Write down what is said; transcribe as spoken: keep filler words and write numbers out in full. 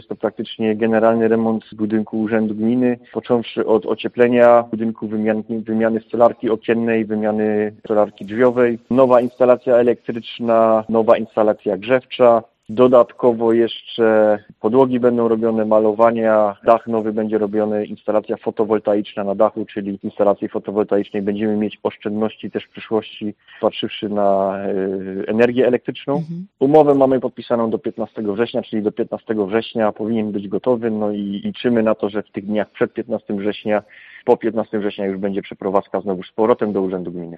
Jest to praktycznie generalny remont budynku Urzędu Gminy, począwszy od ocieplenia budynku, wymiany, wymiany stolarki okiennej, wymiany stolarki drzwiowej, nowa instalacja elektryczna, nowa instalacja grzewcza. Dodatkowo jeszcze podłogi będą robione, malowania, dach nowy będzie robiony, instalacja fotowoltaiczna na dachu, czyli instalacji fotowoltaicznej będziemy mieć oszczędności też w przyszłości, patrzywszy na y, energię elektryczną. Mhm. Umowę mamy podpisaną do piętnastego września, czyli do piętnastego września powinien być gotowy, no i liczymy na to, że w tych dniach przed piętnastego września, po piętnastego września już będzie przeprowadzka znowu z powrotem do Urzędu Gminy.